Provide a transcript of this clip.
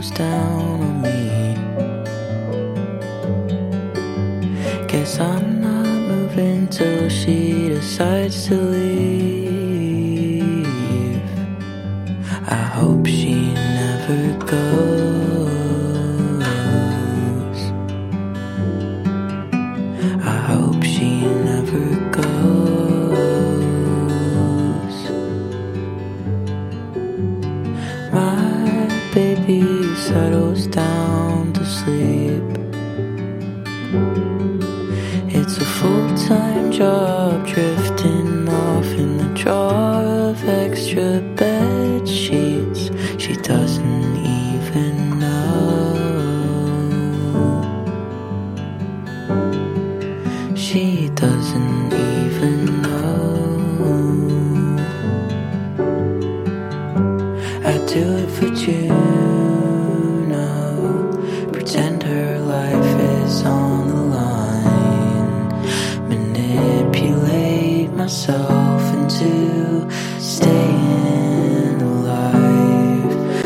settles down on me. Guess I'm not moving till she decides to leave. I hope she never goes. I hope she never goes. My baby settles down to sleep. It's a full-time job, drifting off in the drawer of extra bed sheets. She doesn't even know. She doesn't even know. I do it for Juno, pretend her life is on the line, manipulate myself into staying